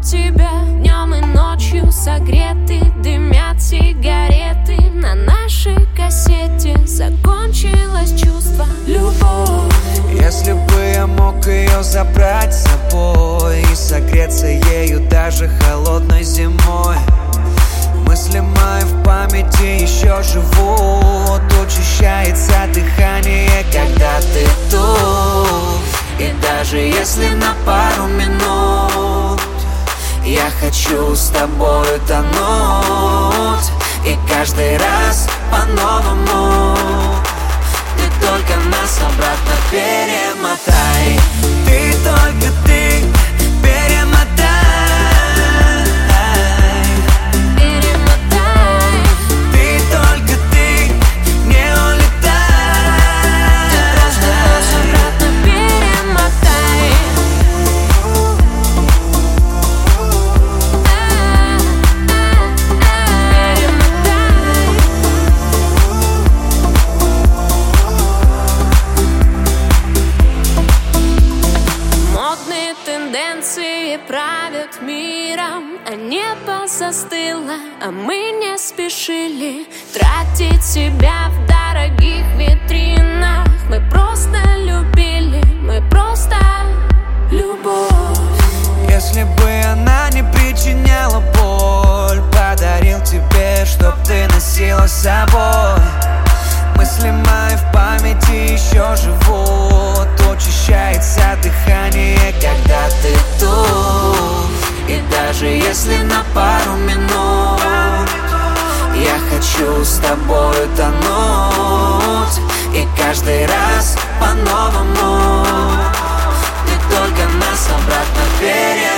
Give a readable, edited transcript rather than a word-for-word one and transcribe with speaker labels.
Speaker 1: тебя днем и ночью согреты, дымят сигареты. На нашей кассете закончилось чувство любовь.
Speaker 2: Если бы я мог ее забрать с собой и согреться ею даже холодной зимой, мысли мои в памяти еще живут. Учащается дыхание, когда ты тут. И даже если на пару минут я хочу с тобой тонуть, и каждый раз по-новому ты только нас обратно перемотай. Ты только ты перемотай. Ты только ты не улетай.
Speaker 1: Ты просто нас обратно перемотай. Модные тенденции правят миром, а небо застыло, а мы не спешили тратить себя в дорогих витринах. Мы просто любили, мы просто любовь.
Speaker 2: Если бы она не причиняла боль, подарил тебе, чтоб ты носила с собой. Мысли мои в памяти еще живут. Учащается дыхание, когда ты тут. И даже если на пару минут я хочу с тобой тонуть, и каждый раз по-новому ты только нас обратно перемотай.